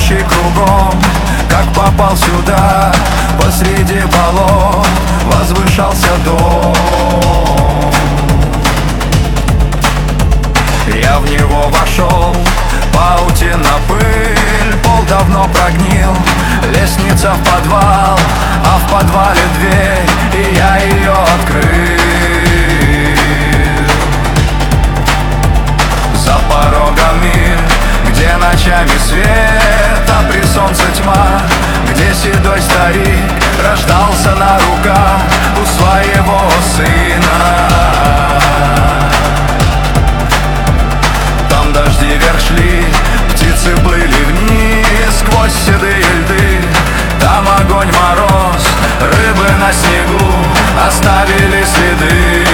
товарищей кругом. Как попал сюда, посреди болот возвышался дом. Я в него вошел, паутина, пыль, пол давно прогнил, лестница в подвал, а в подвале дверь, и я ее открыл. За порогом мир, где ночами свет, а при солнце тьма, где седой старик рождался на руках у своего сына. Там дожди вверх шли, птицы плыли вниз сквозь седые льды. Там огонь, мороз, рыбы на снегу оставили следы.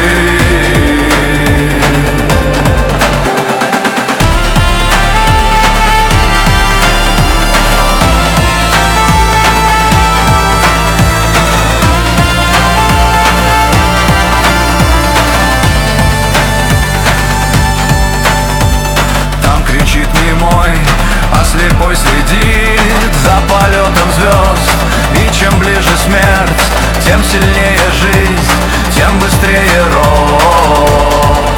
А слепой следит за полетом звезд. И чем ближе смерть, тем сильнее жизнь, тем быстрее рост.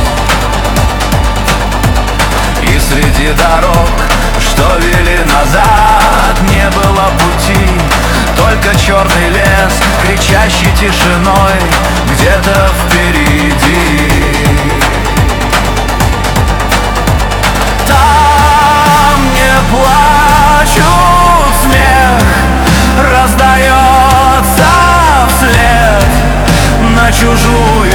И среди дорог, что вели назад, не было пути, только черный лес, кричащий тишиной где-то впереди. Плачут, смех раздается вслед на чужую